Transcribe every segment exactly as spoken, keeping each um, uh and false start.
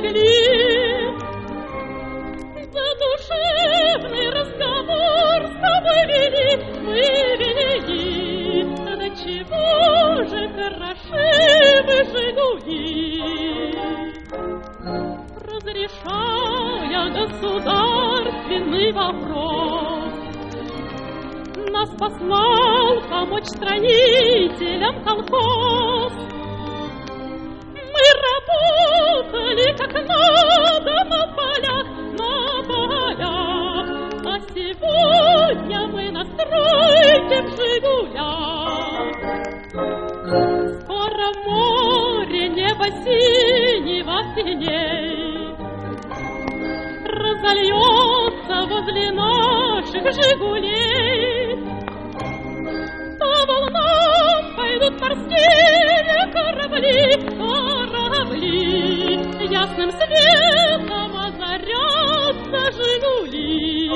могли. Задушевный разговор с тобой вели, мы вели. Да чего же хороши вы, «Жигули». Разрешая государственный вопрос, нас послал помочь строителям колхоз. Мы работали как надо на полях, на полях, а сегодня мы на стройке в «Жигулях». Скоро море небо синего синей разольется возле наших «Жигулей». По волнам пойдут морские корабли, корабли, ясным светом озарятся «Жигули».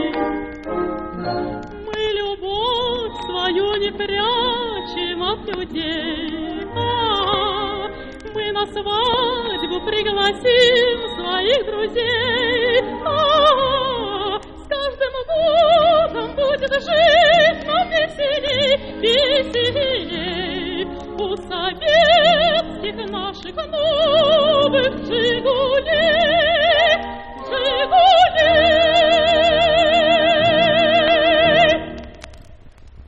Мы любовь свою не прячем от людей, а мы на свадьбу пригласим своих друзей. А с каждым годом будет жить нам веселей, веселей у советских наших новых «Жигулей».